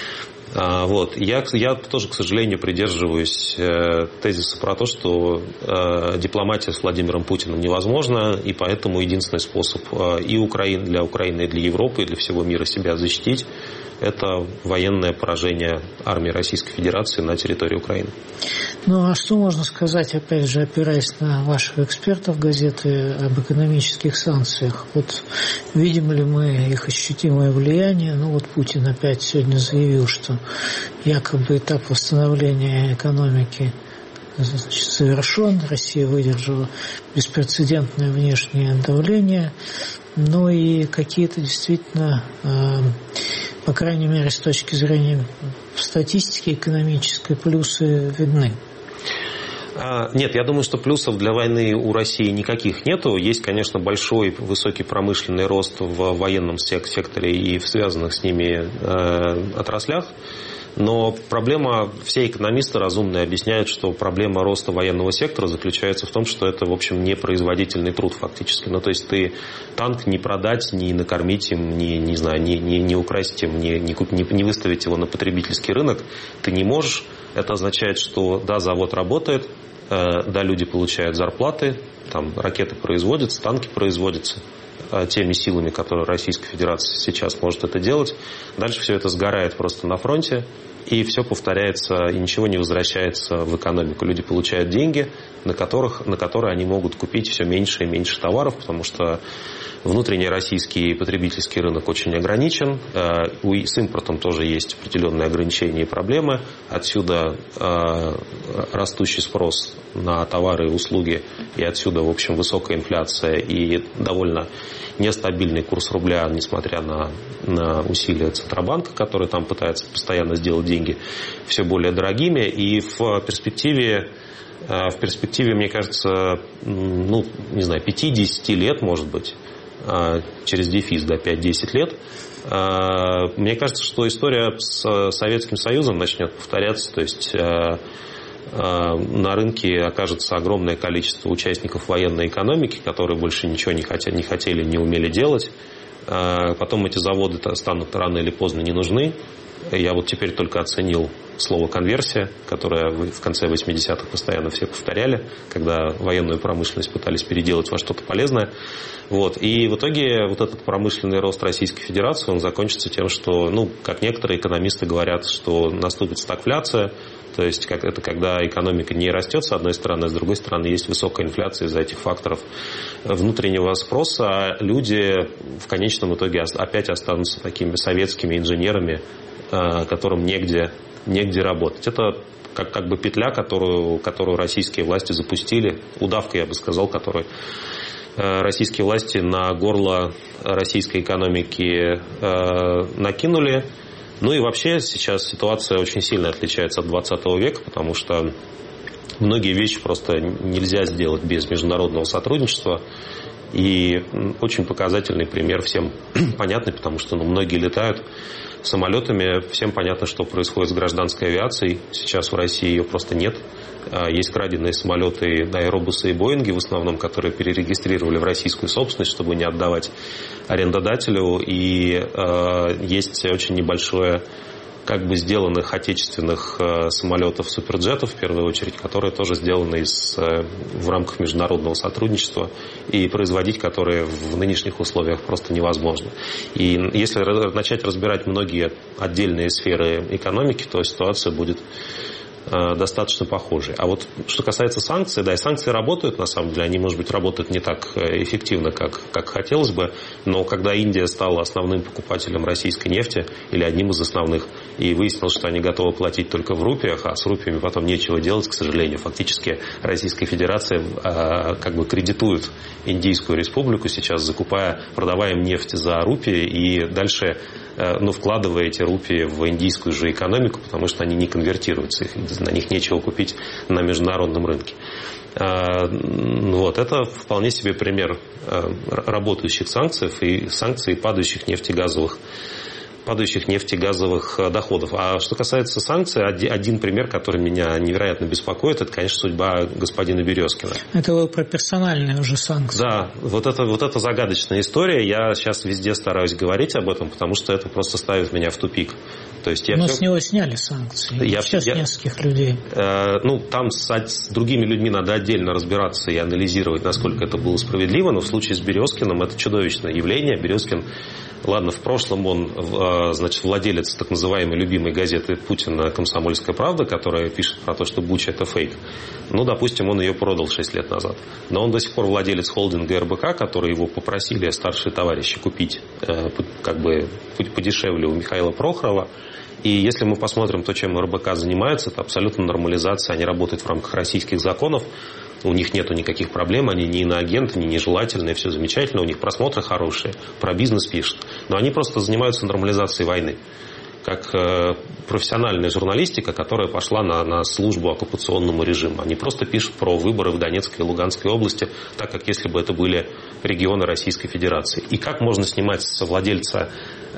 Я тоже, к сожалению, придерживаюсь тезиса про то, что дипломатия с Владимиром Путиным невозможна, и поэтому единственный способ для Украины, и для Европы, и для всего мира себя защитить – это военное поражение армии Российской Федерации на территории Украины. А что можно сказать, опять же, опираясь на ваших экспертов газеты, об экономических санкциях? Видим ли мы их ощутимое влияние? Путин опять сегодня заявил, что якобы этап восстановления экономики совершен, Россия выдержала беспрецедентное внешнее давление, но и какие-то действительно, по крайней мере, с точки зрения статистики экономической, плюсы видны. Нет, я думаю, что плюсов для войны у России никаких нету. Есть, конечно, большой, высокий промышленный рост в военном секторе и в связанных с ними отраслях. Но все экономисты разумные объясняют, что проблема роста военного сектора заключается в том, что это, в общем, не производительный труд фактически. То есть ты танк не продать, не накормить им, не украсть им, не выставить его на потребительский рынок ты не можешь. Это означает, что да, завод работает, да, люди получают зарплаты, ракеты производятся, танки производятся теми силами, которые Российская Федерация сейчас может это делать. Дальше все это сгорает просто на фронте, и все повторяется, и ничего не возвращается в экономику. Люди получают деньги, на которые они могут купить все меньше и меньше товаров, потому что внутренний российский потребительский рынок очень ограничен. С импортом тоже есть определенные ограничения и проблемы. Отсюда растущий спрос на товары и услуги, и отсюда, в общем, высокая инфляция и довольно нестабильный курс рубля, несмотря на усилия Центробанка, который там пытается постоянно сделать деньги все более дорогими. И в перспективе, мне кажется, 5-10 лет, может быть, через дефис, 5-10 лет, мне кажется, что история с Советским Союзом начнет повторяться. То есть на рынке окажется огромное количество участников военной экономики, которые больше ничего не хотели, не умели делать. Потом эти заводы станут рано или поздно не нужны. Я вот теперь только оценил слово «конверсия», которое в конце 80-х постоянно все повторяли, когда военную промышленность пытались переделать во что-то полезное. Вот. И в итоге вот этот промышленный рост Российской Федерации, он закончится тем, что, как некоторые экономисты говорят, что наступит стагфляция, то есть это когда экономика не растет с одной стороны, а с другой стороны есть высокая инфляция из-за этих факторов внутреннего спроса, а люди в конечном итоге опять останутся такими советскими инженерами, которым негде работать. Это как бы петля, которую российские власти запустили, удавка, я бы сказал, которую российские власти на горло российской экономики накинули. И вообще сейчас ситуация очень сильно отличается от 20 века, потому что многие вещи просто нельзя сделать без международного сотрудничества. И очень показательный пример всем понятный, потому что многие летают самолетами, всем понятно, что происходит с гражданской авиацией. Сейчас в России ее просто нет. Есть краденые самолеты, аэробусы и боинги, в основном, которые перерегистрировали в российскую собственность, чтобы не отдавать арендодателю. И есть очень небольшое сделанных отечественных самолетов, суперджетов, в первую очередь, которые тоже сделаны в рамках международного сотрудничества, и производить которые в нынешних условиях просто невозможно. И если начать разбирать многие отдельные сферы экономики, то ситуация будет достаточно похожей. А вот что касается санкций, и санкции работают, на самом деле, они, может быть, работают не так эффективно, как хотелось бы, но когда Индия стала основным покупателем российской нефти, или одним из основных, и выяснилось, что они готовы платить только в рупиях, а с рупиями потом нечего делать, к сожалению, фактически Российская Федерация кредитует Индийскую республику сейчас, продавая им нефть за рупии, и дальше вкладывая эти рупии в индийскую же экономику, потому что они не конвертируются, на них нечего купить на международном рынке. Это вполне себе пример работающих санкций падающих нефтегазовых доходов. А что касается санкций, один пример, который меня невероятно беспокоит, это, конечно, судьба господина Березкина. Это вы про персональные уже санкции. Да, вот это загадочная история. Я сейчас везде стараюсь говорить об этом, потому что это просто ставит меня в тупик. То есть с него сняли санкции. Сейчас нескольких людей. Там с другими людьми надо отдельно разбираться и анализировать, насколько это было справедливо, но в случае с Березкиным это чудовищное явление. Березкин, ладно, в прошлом он, владелец так называемой любимой газеты Путина «Комсомольская правда», которая пишет про то, что Буча – это фейк. Допустим, он ее продал 6 лет назад. Но он до сих пор владелец холдинга РБК, который его попросили старшие товарищи купить подешевле у Михаила Прохорова. И если мы посмотрим то, чем РБК занимается, это абсолютно нормализация. Они работают в рамках российских законов. У них нету никаких проблем, они не иноагенты, не нежелательные, все замечательно, у них просмотры хорошие, про бизнес пишут. Но они просто занимаются нормализацией войны. Как профессиональная журналистика, которая пошла на службу оккупационному режиму. Они просто пишут про выборы в Донецкой и Луганской области, так как если бы это были регионы Российской Федерации. И как можно снимать со владельца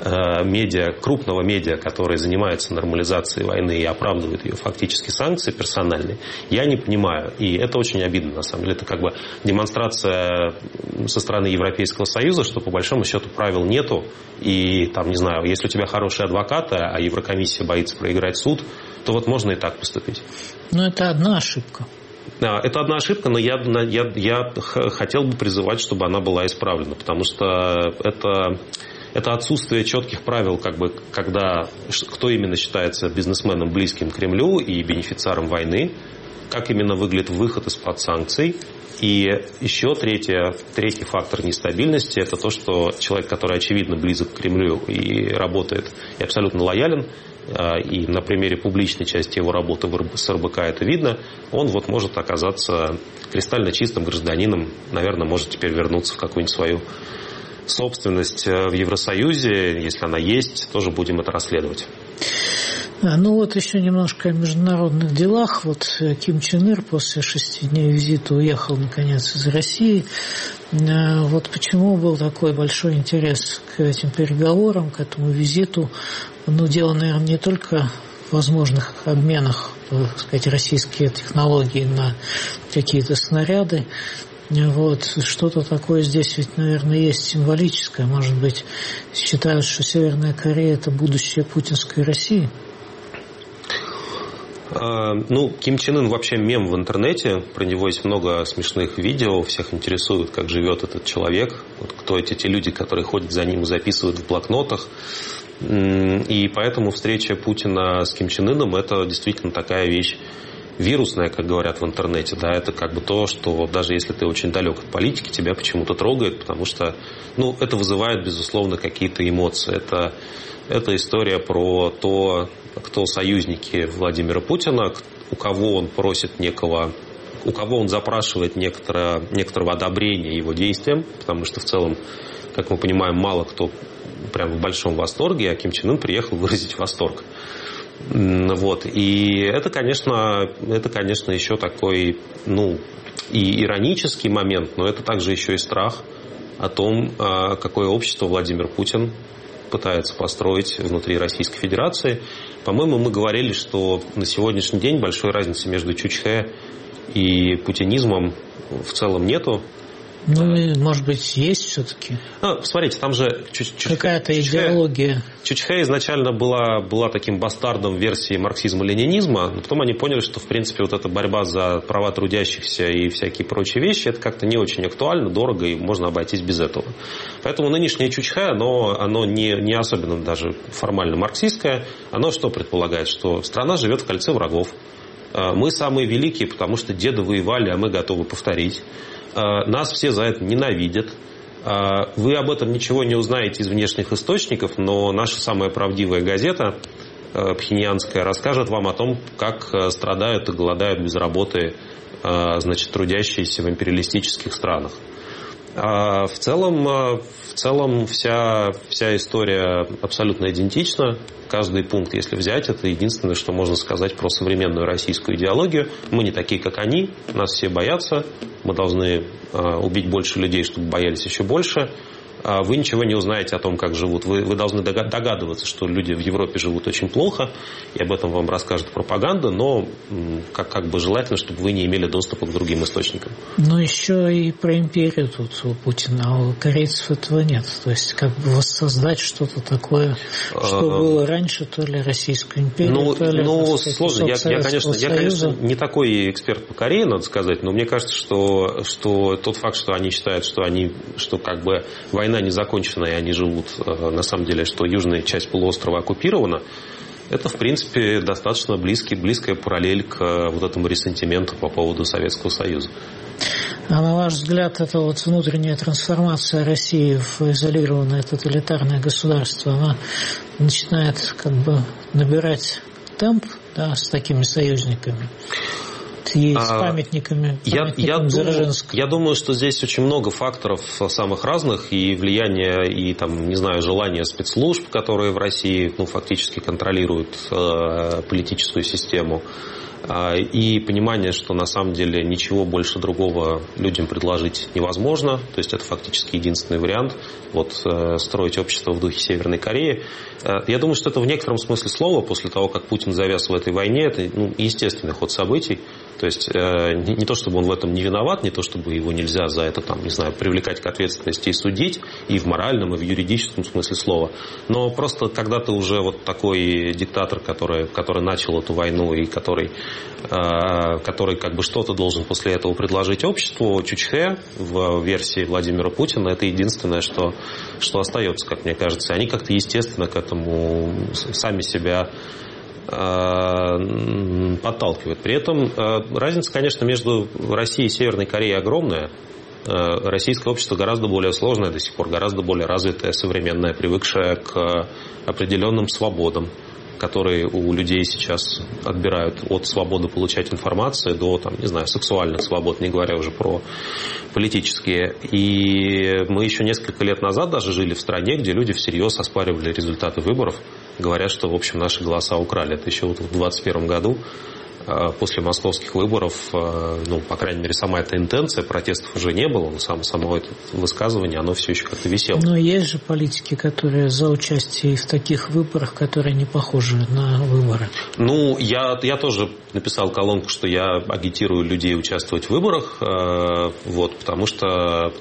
крупного медиа, который занимается нормализацией войны и оправдывает ее фактически санкции персональные, я не понимаю. И это очень обидно, на самом деле. Это демонстрация со стороны Европейского Союза, что по большому счету правил нету. И если у тебя хорошие адвокаты, а Еврокомиссия боится проиграть суд, то можно и так поступить. Но это одна ошибка. Да, это одна ошибка, но я хотел бы призывать, чтобы она была исправлена, потому что это отсутствие четких правил, когда кто именно считается бизнесменом, близким к Кремлю и бенефициаром войны, как именно выглядит выход из-под санкций. И еще третий фактор нестабильности – это то, что человек, который очевидно близок к Кремлю и работает, и абсолютно лоялен, и на примере публичной части его работы с РБК это видно, он может оказаться кристально чистым гражданином, наверное, может теперь вернуться в какую-нибудь свою собственность в Евросоюзе, если она есть, тоже будем это расследовать. Еще немножко о международных делах. Ким Чен Ир после 6 дней визита уехал, наконец, из России. Почему был такой большой интерес к этим переговорам, к этому визиту? Дело, наверное, не только в возможных обменах, российские технологии на какие-то снаряды. Вот, что-то такое здесь ведь, наверное, есть символическое. Может быть, считают, что Северная Корея – это будущее путинской России? Ким Чен Ын вообще мем в интернете, про него есть много смешных видео, всех интересует, как живет этот человек, вот кто те люди, которые ходят за ним и записывают в блокнотах. И поэтому встреча Путина с Ким Чен Ыном – это действительно такая вещь вирусная, как говорят в интернете. Да, это как бы то, что даже если ты очень далек от политики, тебя почему-то трогает, потому что это вызывает, безусловно, какие-то эмоции. Это история про то, кто союзники Владимира Путина, у кого он просит у кого он запрашивает некоторого одобрения его действиям, потому что в целом, как мы понимаем, мало кто прям в большом восторге, а Ким Чен Ын приехал выразить восторг. Вот. И это, конечно, еще такой, и иронический момент, но это также еще и страх о том, какое общество Владимир Путин пытается построить внутри Российской Федерации. По-моему, мы говорили, что на сегодняшний день большой разницы между Чучхе и путинизмом в целом нету. Может быть, есть все-таки. Смотрите, там же какая-то идеология. Чучхе изначально была таким бастардом версии марксизма-ленинизма, но потом они поняли, что, в принципе, вот эта борьба за права трудящихся и всякие прочие вещи, это как-то не очень актуально, дорого, и можно обойтись без этого. Поэтому нынешнее Чучхе, оно не особенно даже формально марксистское. Оно что предполагает? Что страна живет в кольце врагов. Мы самые великие, потому что деды воевали, а мы готовы повторить. Нас все за это ненавидят. Вы об этом ничего не узнаете из внешних источников, но наша самая правдивая газета, пхеньянская, расскажет вам о том, как страдают и голодают без работы, трудящиеся в империалистических странах. В целом вся история абсолютно идентична. Каждый пункт, если взять, это единственное, что можно сказать про современную российскую идеологию. Мы не такие, как они, нас все боятся, мы должны убить больше людей, чтобы боялись еще больше. Вы ничего не узнаете о том, как живут. Вы должны догадываться, что люди в Европе живут очень плохо, и об этом вам расскажет пропаганда, но как бы желательно, чтобы вы не имели доступа к другим источникам. Но еще и про империю тут у Путина, а у корейцев этого нет. То есть как бы воссоздать что-то такое, что было раньше, то ли Российскую империю, то ли сложно. Я, конечно, не такой эксперт по Корее, надо сказать, но мне кажется, что тот факт, что они считают, что как бы война не закончена, и они живут, на самом деле, что южная часть полуострова оккупирована, это, в принципе, достаточно близкая параллель к вот этому ресентименту по поводу Советского Союза. А на ваш взгляд, эта вот внутренняя трансформация России в изолированное тоталитарное государство, она начинает как бы набирать темп, да, с такими союзниками? И с памятниками Дзержинского. Я думаю, что здесь очень много факторов самых разных, и влияние, и желание спецслужб, которые в России фактически контролируют политическую систему, и понимание, что на самом деле ничего больше другого людям предложить невозможно. То есть это фактически единственный вариант строить общество в духе Северной Кореи. Я думаю, что это в некотором смысле слова, после того, как Путин завяз в этой войне, это естественный ход событий. То есть не то, чтобы он в этом не виноват, не то, чтобы его нельзя за это привлекать к ответственности и судить, и в моральном, и в юридическом смысле слова. Но просто когда ты уже такой диктатор, который начал эту войну и который как бы что-то должен после этого предложить обществу, Чучхе в версии Владимира Путина это единственное, что остается, как мне кажется. Они как-то естественно к этому сами себя подталкивают. При этом разница, конечно, между Россией и Северной Кореей огромная. Российское общество гораздо более сложное до сих пор, гораздо более развитое, современное, привыкшее к определенным свободам, которые у людей сейчас отбирают от свободы получать информацию до, сексуальных свобод, не говоря уже про политические. И мы еще несколько лет назад даже жили в стране, где люди всерьез оспаривали результаты выборов, говоря, что, в общем, наши голоса украли. Это еще в 2021 году. после московских выборов, ну, по крайней мере, сама эта интенция, протестов уже не было, но само это высказывание, оно все еще как-то висело. Но есть же политики, которые за участие в таких выборах, которые не похожи на выборы. Ну, я тоже написал колонку, что я агитирую людей участвовать в выборах, вот, потому что,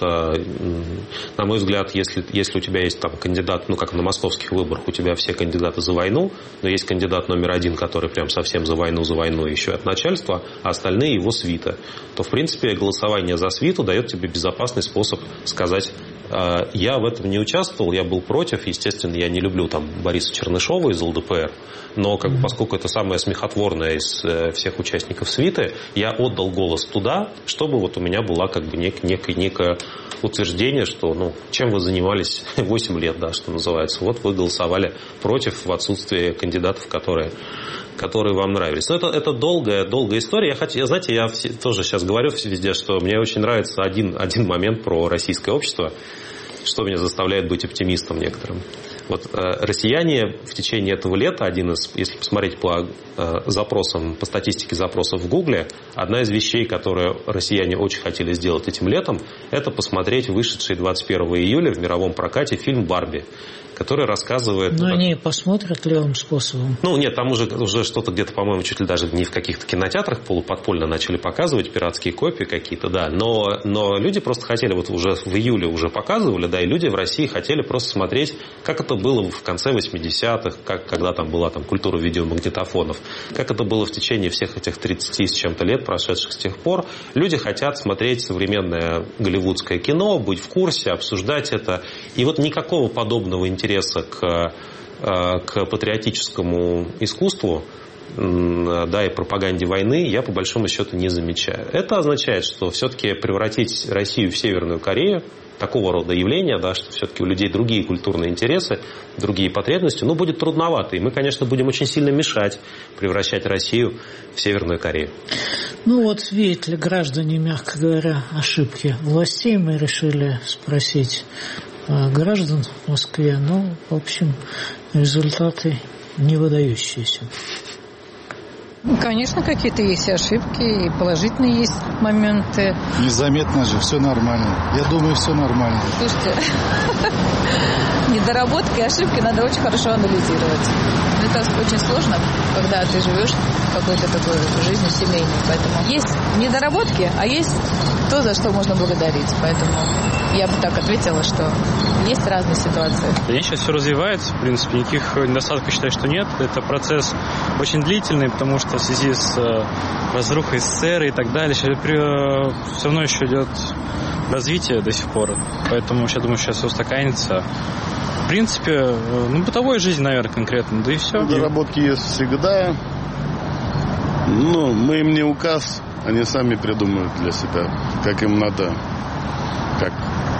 на мой взгляд, если у тебя есть там кандидат, ну, как на московских выборах, у тебя все кандидаты за войну, но есть кандидат номер один, который прям совсем за войну еще от начальства, а остальные его свита, то, в принципе, голосование за свиту дает тебе безопасный способ сказать: я в этом не участвовал, я был против, естественно, я не люблю там Бориса Чернышова из ЛДПР, но поскольку это самое смехотворное из всех участников свиты, я отдал голос туда, чтобы вот у меня была как бы некое утверждение, что, ну, чем вы занимались 8 лет, да, что называется. Вот вы голосовали против в отсутствии кандидатов, которые вам нравились. Но это долгая история. Знаете, я тоже сейчас говорю везде, что мне очень нравится один момент про российское общество, что меня заставляет быть оптимистом некоторым. Вот россияне в течение этого лета, если посмотреть по запросам, по статистике запросов в Гугле, одна из вещей, которые россияне очень хотели сделать этим летом, это посмотреть вышедший 21 июля в мировом прокате фильм «Барби», который рассказывает... Но они посмотрят левым способом. Ну, нет, там уже что-то где-то, по-моему, чуть ли даже не в каких-то кинотеатрах полуподпольно начали показывать, пиратские копии какие-то, да. Но люди просто хотели, вот уже в июле уже показывали, да, и люди в России хотели просто смотреть, как это было в конце 80-х, когда там была там культура видеомагнитофонов, как это было в течение всех этих 30 с чем-то лет, прошедших с тех пор. Люди хотят смотреть современное голливудское кино, быть в курсе, обсуждать это. И вот никакого подобного интереса к патриотическому искусству, да, и пропаганде войны я по большому счету не замечаю. Это означает, что все-таки превратить Россию в Северную Корею, такого рода явления, да, что все-таки у людей другие культурные интересы, другие потребности, ну, будет трудновато. И мы, конечно, будем очень сильно мешать превращать Россию в Северную Корею. Ну вот, видят ли граждане, мягко говоря, ошибки властей, мы решили спросить граждан в Москве, но, в общем, результаты не выдающиеся. Конечно, какие-то есть ошибки, и положительные есть моменты. Незаметно же, все нормально. Я думаю, все нормально. Слушайте, недоработки и ошибки надо очень хорошо анализировать. Это очень сложно, когда ты живешь какой-то такой жизнью семейной. Поэтому есть недоработки, а есть то, за что можно благодарить. Поэтому я бы так ответила, что есть разные ситуации. Сейчас все развивается, в принципе, никаких недостатков считаю, что нет. Это процесс очень длительный, потому что в связи с разрухой СССР и так далее, все равно еще идет развитие до сих пор. Поэтому я думаю, сейчас все устаканится. В принципе, бытовой жизнь, наверное, конкретно, да и все. Доработки есть всегда. Но мы им не указ, они сами придумают для себя, как им надо, как,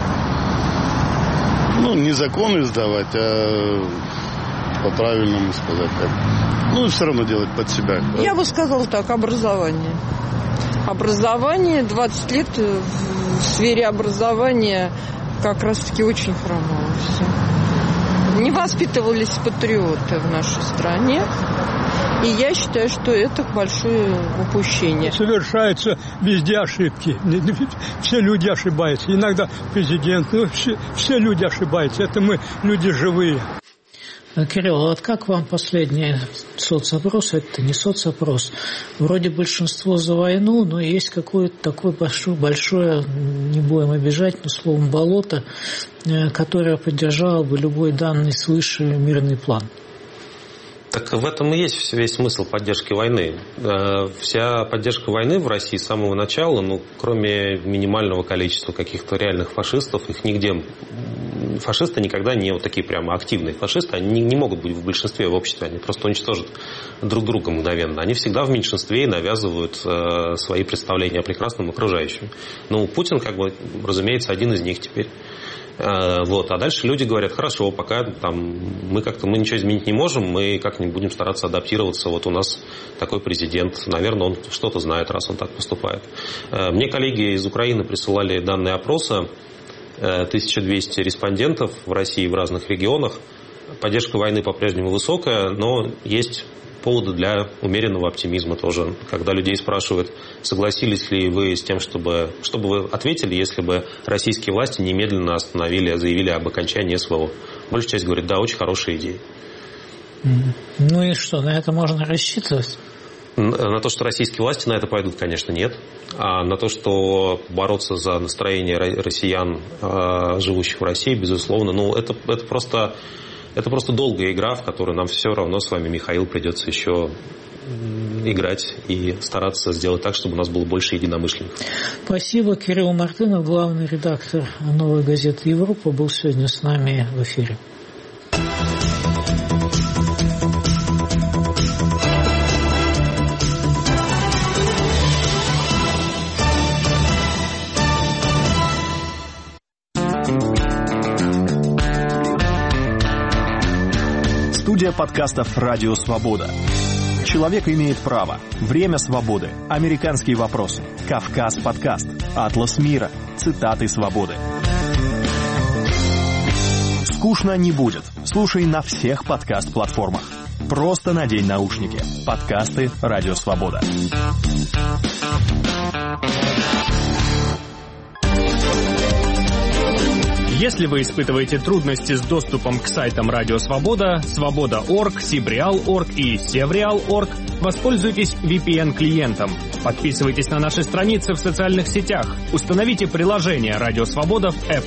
не закон издавать, а по-правильному сказать, как. Все равно делать под себя. Я бы сказала так, образование. Образование, 20 лет в сфере образования как раз-таки очень хромало все. Не воспитывались патриоты в нашей стране. И я считаю, что это большое упущение. Совершаются везде ошибки. Все люди ошибаются. Иногда президент, все люди ошибаются. Это мы люди живые. Кирилл, а вот как вам последний соцопрос? Это не соцопрос. Вроде большинство за войну, но есть какое-то такое большое, не будем обижать, но словом болото, которое поддержало бы любой данный свыше мирный план. Так в этом и есть весь смысл поддержки войны. Вся поддержка войны в России с самого начала, кроме минимального количества каких-то реальных фашистов, их нигде... Фашисты никогда не вот такие прямо активные фашисты, они не могут быть в большинстве в обществе, они просто уничтожат друг друга мгновенно. Они всегда в меньшинстве и навязывают свои представления о прекрасном окружающем. Путин, разумеется, один из них теперь. А дальше люди говорят: хорошо, пока мы ничего изменить не можем, мы как-нибудь будем стараться адаптироваться. Вот у нас такой президент, наверное, он что-то знает, раз он так поступает. Мне коллеги из Украины присылали данные опроса, 1200 респондентов в России в разных регионах. Поддержка войны по-прежнему высокая, но есть поводы для умеренного оптимизма тоже. Когда людей спрашивают, согласились ли вы с тем, чтобы вы ответили, если бы российские власти немедленно заявили об окончании СВО. Большая часть говорит, да, очень хорошая идея. Ну и что, на это можно рассчитывать? На то, что российские власти на это пойдут, конечно, нет. А на то, что бороться за настроение россиян, живущих в России, безусловно, это просто долгая игра, в которую нам все равно с вами, Михаил, придется еще играть и стараться сделать так, чтобы у нас было больше единомышленников. Спасибо. Кирилл Мартынов, главный редактор «Новой газеты Европа», был сегодня с нами в эфире. Студия подкастов «Радио Свобода». Человек имеет право. Время свободы. Американские вопросы. Кавказ подкаст. Атлас мира. Цитаты свободы. Скучно не будет. Слушай на всех подкаст-платформах. Просто надень наушники. Подкасты «Радио Свобода». Если вы испытываете трудности с доступом к сайтам Радио Свобода, Свобода.орг, Сибреал.орг и Севреал.орг, воспользуйтесь VPN-клиентом. Подписывайтесь на наши страницы в социальных сетях. Установите приложение Радио Свобода в App